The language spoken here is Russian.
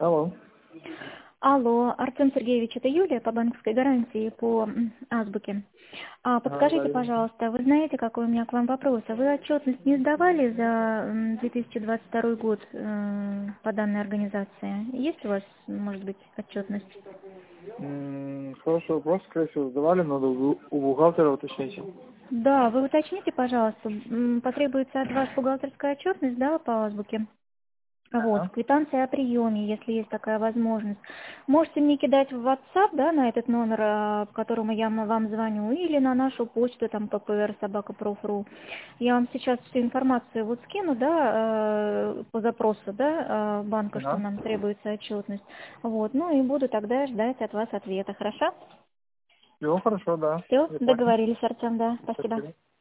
Алло. Алло, Артем Сергеевич, это Юлия по банковской гарантии по Азбуке. Да, Подскажите, я. пожалуйста, вы знаете, какой у меня к вам вопрос? А вы отчетность не сдавали за 2022 год по данной организации? Есть у вас, может быть, отчетность? Хороший вопрос, скорее всего, сдавали, надо у бухгалтера уточнить. Да, вы уточните, пожалуйста, потребуется от вас бухгалтерская отчетность, да, по Азбуке? Вот, Ага. квитанция о приеме, если есть такая возможность. Можете мне кидать в WhatsApp, да, на этот номер, по которому я вам звоню, или на нашу почту, там, ppr@prof.ru. Я вам сейчас всю информацию вот скину, да, по запросу, да, банка, что Ага. нам требуется отчетность. Вот, ну и буду тогда ждать от вас ответа, хорошо? Все хорошо, да. Все, Я понял. договорились, Артем, да, спасибо. Спасибо.